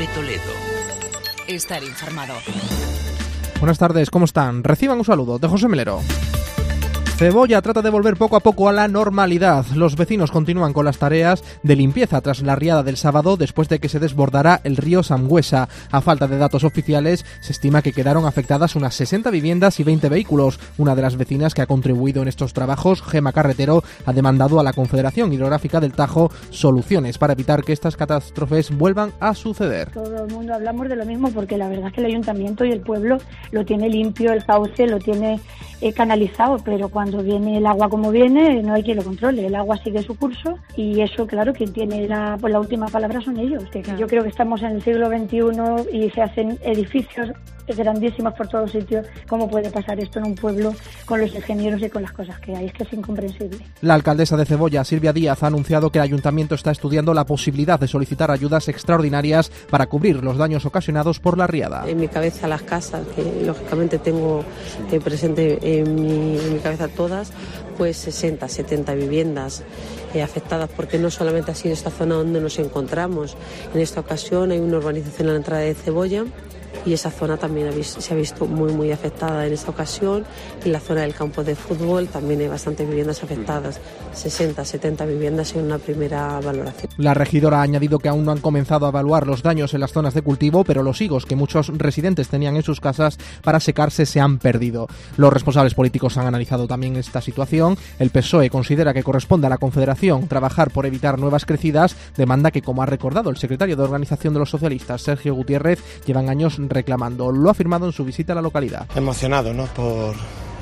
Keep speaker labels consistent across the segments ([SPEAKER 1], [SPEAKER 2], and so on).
[SPEAKER 1] de Toledo. Estar informado.
[SPEAKER 2] Buenas tardes, ¿cómo están? Reciban un saludo de José Melero. Cebolla trata de volver poco a poco a la normalidad. Los vecinos continúan con las tareas de limpieza tras la riada del sábado después de que se desbordara el río Sangüesa. A falta de datos oficiales, se estima que quedaron afectadas unas 60 viviendas y 20 vehículos. Una de las vecinas que ha contribuido en estos trabajos, Gema Carretero, ha demandado a la Confederación Hidrográfica del Tajo soluciones para evitar que estas catástrofes vuelvan a suceder.
[SPEAKER 3] Todo el mundo hablamos de lo mismo porque la verdad es que el ayuntamiento y el pueblo lo tiene limpio, el cauce lo tiene canalizado, pero cuando viene el agua como viene, no hay quien lo controle. El agua sigue su curso y eso, claro, quien tiene la última palabra son ellos. Claro. Yo creo que estamos en el siglo XXI y se hacen edificios grandísimos por todos sitios. ¿Cómo puede pasar esto en un pueblo con los ingenieros y con las cosas que hay? Es que es incomprensible.
[SPEAKER 2] La alcaldesa de Cebolla, Silvia Díaz, ha anunciado que el ayuntamiento está estudiando la posibilidad de solicitar ayudas extraordinarias para cubrir los daños ocasionados por la riada.
[SPEAKER 4] En mi cabeza las casas, que lógicamente tengo presente en mi cabeza todas, pues 60, 70 viviendas afectadas, porque no solamente ha sido esta zona donde nos encontramos. En esta ocasión hay una urbanización en la entrada de Cebolla y esa zona también se ha visto muy afectada en esta ocasión. En la zona del campo de fútbol también hay bastantes viviendas afectadas, 60, 70 viviendas en una primera valoración.
[SPEAKER 2] La regidora ha añadido que aún no han comenzado a evaluar los daños en las zonas de cultivo, pero los higos que muchos residentes tenían en sus casas para secarse se han perdido. Los responsables políticos han analizado también esta situación. El PSOE considera que corresponde a la Confederación trabajar por evitar nuevas crecidas, demanda que, como ha recordado el secretario de Organización de los Socialistas, Sergio Gutiérrez, llevan años reclamando. Lo ha afirmado en su visita a la localidad.
[SPEAKER 5] Emocionado, ¿no?, por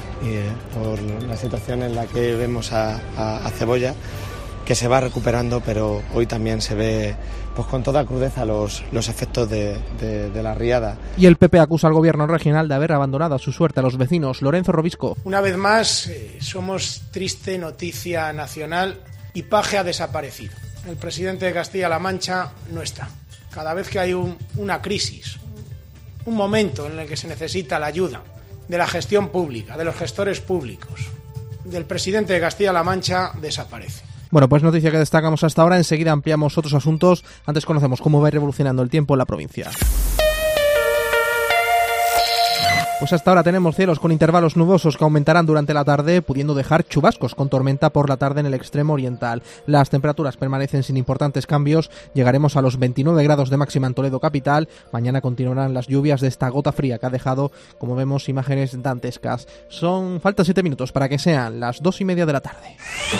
[SPEAKER 5] la situación en la que vemos a Cebolla, que se va recuperando, pero hoy también se ve pues con toda crudeza los efectos de la riada.
[SPEAKER 2] Y el PP acusa al gobierno regional de haber abandonado a su suerte a los vecinos. Lorenzo Robisco.
[SPEAKER 6] Una vez más, somos triste noticia nacional y Paje ha desaparecido. El presidente de Castilla-La Mancha no está. Cada vez que hay una crisis, un momento en el que se necesita la ayuda de la gestión pública, de los gestores públicos, del presidente de Castilla-La Mancha, desaparece.
[SPEAKER 2] Bueno, pues noticia que destacamos hasta ahora. Enseguida ampliamos otros asuntos. Antes conocemos cómo va revolucionando el tiempo en la provincia. Pues hasta ahora tenemos cielos con intervalos nubosos que aumentarán durante la tarde, pudiendo dejar chubascos con tormenta por la tarde en el extremo oriental. Las temperaturas permanecen sin importantes cambios, llegaremos a los 29 grados de máxima en Toledo capital. Mañana continuarán las lluvias de esta gota fría que ha dejado, como vemos, imágenes dantescas. Faltan 7 minutos para que sean las 2:30 de la tarde.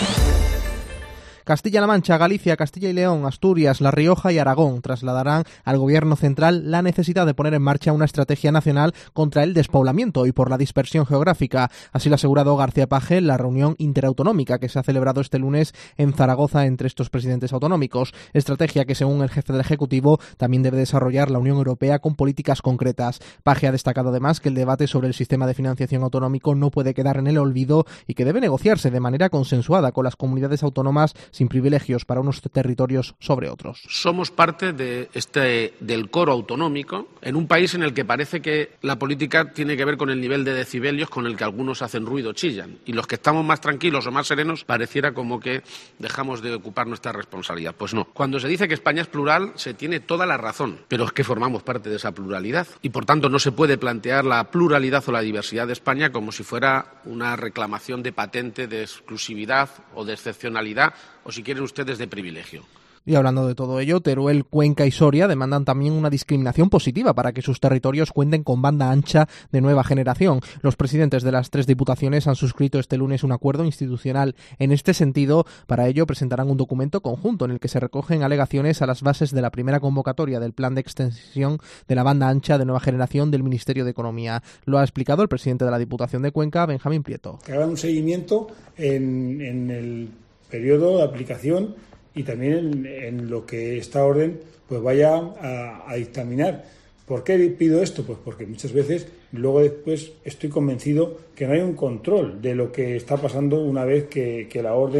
[SPEAKER 2] Castilla-La Mancha, Galicia, Castilla y León, Asturias, La Rioja y Aragón trasladarán al Gobierno central la necesidad de poner en marcha una estrategia nacional contra el despoblamiento y por la dispersión geográfica. Así lo ha asegurado García Paje en la reunión interautonómica que se ha celebrado este lunes en Zaragoza entre estos presidentes autonómicos. Estrategia que, según el jefe del Ejecutivo, también debe desarrollar la Unión Europea con políticas concretas. Paje ha destacado además que el debate sobre el sistema de financiación autonómico no puede quedar en el olvido y que debe negociarse de manera consensuada con las comunidades autónomas sin privilegios para unos territorios sobre otros.
[SPEAKER 7] Somos parte del coro autonómico en un país en el que parece que la política tiene que ver con el nivel de decibelios con el que algunos hacen ruido, chillan, y los que estamos más tranquilos o más serenos pareciera como que dejamos de ocupar nuestra responsabilidad. Pues no. Cuando se dice que España es plural, se tiene toda la razón, pero es que formamos parte de esa pluralidad y por tanto no se puede plantear la pluralidad o la diversidad de España como si fuera una reclamación de patente, de exclusividad o de excepcionalidad, o si quieren ustedes de privilegio.
[SPEAKER 2] Y hablando de todo ello, Teruel, Cuenca y Soria demandan también una discriminación positiva para que sus territorios cuenten con banda ancha de nueva generación. Los presidentes de las 3 diputaciones han suscrito este lunes un acuerdo institucional en este sentido. Para ello presentarán un documento conjunto en el que se recogen alegaciones a las bases de la primera convocatoria del plan de extensión de la banda ancha de nueva generación del Ministerio de Economía. Lo ha explicado el presidente de la Diputación de Cuenca, Benjamín Prieto.
[SPEAKER 8] Que hagan un seguimiento en el periodo de aplicación y también en lo que esta orden pues vaya a dictaminar. ¿Por qué pido esto? Pues porque muchas veces luego después estoy convencido que no hay un control de lo que está pasando una vez que la orden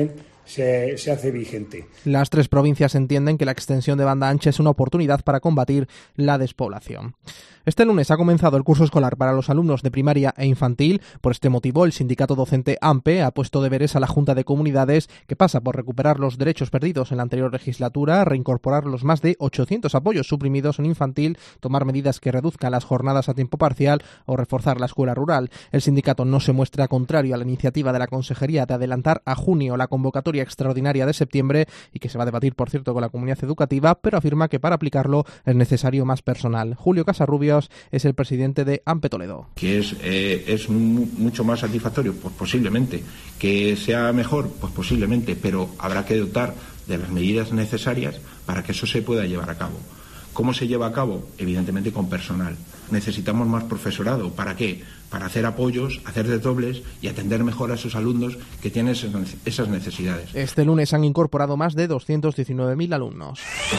[SPEAKER 8] se hace vigente.
[SPEAKER 2] Las 3 provincias entienden que la extensión de banda ancha es una oportunidad para combatir la despoblación. Este lunes ha comenzado el curso escolar para los alumnos de primaria e infantil. Por este motivo, el sindicato docente AMPE ha puesto deberes a la Junta de Comunidades, que pasa por recuperar los derechos perdidos en la anterior legislatura, reincorporar los más de 800 apoyos suprimidos en infantil, tomar medidas que reduzcan las jornadas a tiempo parcial o reforzar la escuela rural. El sindicato no se muestra contrario a la iniciativa de la Consejería de adelantar a junio la convocatoria extraordinaria de septiembre, y que se va a debatir, por cierto, con la comunidad educativa, pero afirma que para aplicarlo es necesario más personal. Julio Casarrubios es el presidente de AMPE Toledo.
[SPEAKER 9] Que es mucho más satisfactorio, pues posiblemente. Que sea mejor, pues posiblemente, pero habrá que dotar de las medidas necesarias para que eso se pueda llevar a cabo. ¿Cómo se lleva a cabo? Evidentemente con personal. Necesitamos más profesorado. ¿Para qué? Para hacer apoyos, hacer desdobles y atender mejor a esos alumnos que tienen esas necesidades.
[SPEAKER 2] Este lunes han incorporado más de 219.000 alumnos.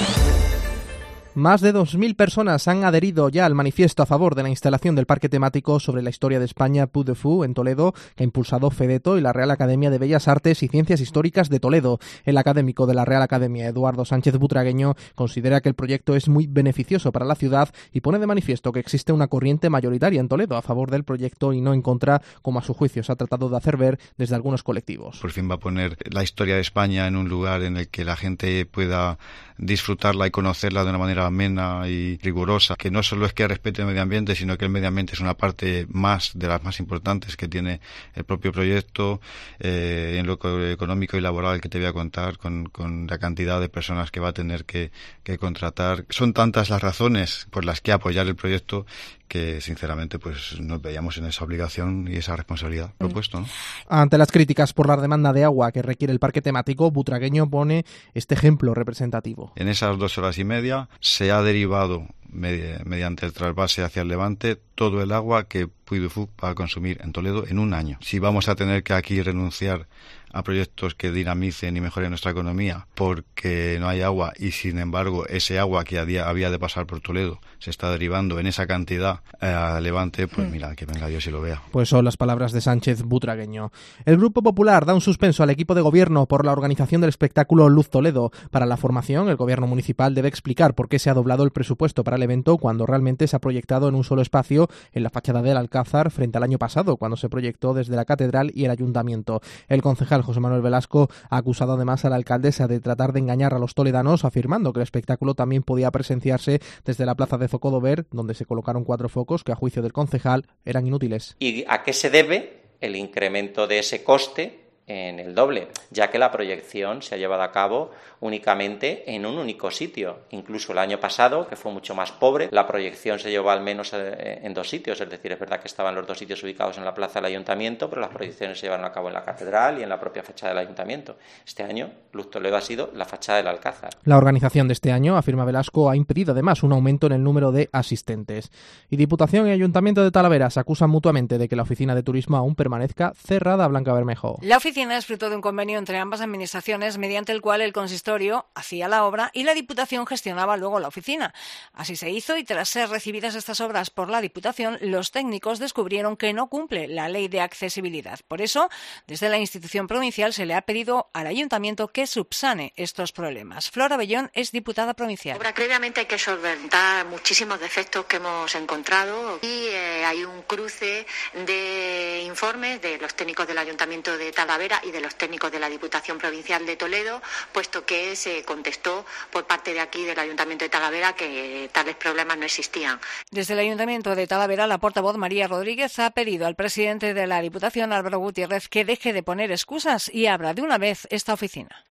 [SPEAKER 2] Más de 2.000 personas han adherido ya al manifiesto a favor de la instalación del parque temático sobre la historia de España Puy de Fou en Toledo, que ha impulsado FEDETO y la Real Academia de Bellas Artes y Ciencias Históricas de Toledo. El académico de la Real Academia, Eduardo Sánchez Butragueño, considera que el proyecto es muy beneficioso para la ciudad y pone de manifiesto que existe una corriente mayoritaria en Toledo a favor del proyecto y no en contra, como a su juicio se ha tratado de hacer ver desde algunos colectivos.
[SPEAKER 10] Por fin va a poner la historia de España en un lugar en el que la gente pueda disfrutarla y conocerla de una manera amena y rigurosa, que no solo es que respete el medio ambiente, sino que el medio ambiente es una parte más de las más importantes que tiene el propio proyecto, en lo económico y laboral, que te voy a contar con la cantidad de personas que va a tener que contratar. Son tantas las razones por las que apoyar el proyecto que sinceramente pues nos veíamos en esa obligación y esa responsabilidad propuesto, ¿no?
[SPEAKER 2] Ante las críticas por la demanda de agua que requiere el parque temático, Butragueño pone este ejemplo representativo.
[SPEAKER 10] En esas 2 horas y media se ha derivado mediante el trasvase hacia el Levante todo el agua que Puy de Fou va a consumir en Toledo en un año. Si vamos a tener que aquí renunciar a proyectos que dinamicen y mejoren nuestra economía porque no hay agua, y sin embargo ese agua que había de pasar por Toledo se está derivando en esa cantidad a Levante, pues mira, que venga Dios y lo vea.
[SPEAKER 2] Pues son las palabras de Sánchez Butragueño. El Grupo Popular da un suspenso al equipo de gobierno por la organización del espectáculo Luz Toledo. Para la formación, el gobierno municipal debe explicar por qué se ha doblado el presupuesto para el evento cuando realmente se ha proyectado en un solo espacio en la fachada del Alcázar frente al año pasado, cuando se proyectó desde la catedral y el ayuntamiento. El concejal José Manuel Velasco ha acusado además a la alcaldesa de tratar de engañar a los toledanos, afirmando que el espectáculo también podía presenciarse desde la plaza de Zocodover, donde se colocaron 4 focos que a juicio del concejal eran inútiles.
[SPEAKER 11] ¿Y a qué se debe el incremento de ese coste en el doble? Ya que la proyección se ha llevado a cabo únicamente en un único sitio. Incluso el año pasado, que fue mucho más pobre, la proyección se llevó al menos en 2 sitios. Es decir, es verdad que estaban los 2 sitios ubicados en la plaza del ayuntamiento, pero las proyecciones se llevaron a cabo en la catedral y en la propia fachada del ayuntamiento. Este año, Luz Toledo ha sido la fachada del Alcázar.
[SPEAKER 2] La organización de este año, afirma Velasco, ha impedido además un aumento en el número de asistentes. Y Diputación y Ayuntamiento de Talavera se acusan mutuamente de que la oficina de turismo aún permanezca cerrada. Blanca Bermejo.
[SPEAKER 12] La oficina es fruto de un convenio entre ambas administraciones mediante el cual el consistorio hacía la obra y la Diputación gestionaba luego la oficina. Así se hizo, y tras ser recibidas estas obras por la Diputación, los técnicos descubrieron que no cumple la ley de accesibilidad. Por eso, desde la institución provincial se le ha pedido al Ayuntamiento que subsane estos problemas. Flora Bellón es diputada provincial.
[SPEAKER 13] Previamente hay que solventar muchísimos defectos que hemos encontrado y hay un cruce de informes de los técnicos del Ayuntamiento de Talavera y de los técnicos de la Diputación Provincial de Toledo, puesto que se contestó por parte de aquí del Ayuntamiento de Talavera que tales problemas no existían.
[SPEAKER 12] Desde el Ayuntamiento de Talavera, la portavoz María Rodríguez ha pedido al presidente de la Diputación, Álvaro Gutiérrez, que deje de poner excusas y abra de una vez esta oficina.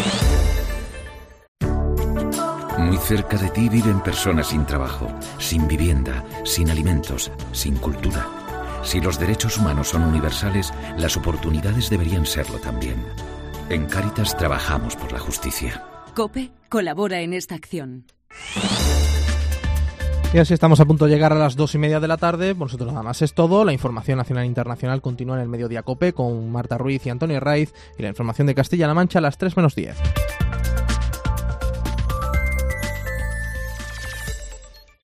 [SPEAKER 14] Muy cerca de ti viven personas sin trabajo, sin vivienda, sin alimentos, sin cultura. Si los derechos humanos son universales, las oportunidades deberían serlo también. En Cáritas trabajamos por la justicia.
[SPEAKER 1] COPE colabora en esta acción.
[SPEAKER 2] Y así estamos a punto de llegar a las 2:30 de la tarde. Por nosotros nada más es todo. La información nacional e internacional continúa en el Mediodía COPE con Marta Ruiz y Antonio Raiz, y la información de Castilla-La Mancha a las 3:10.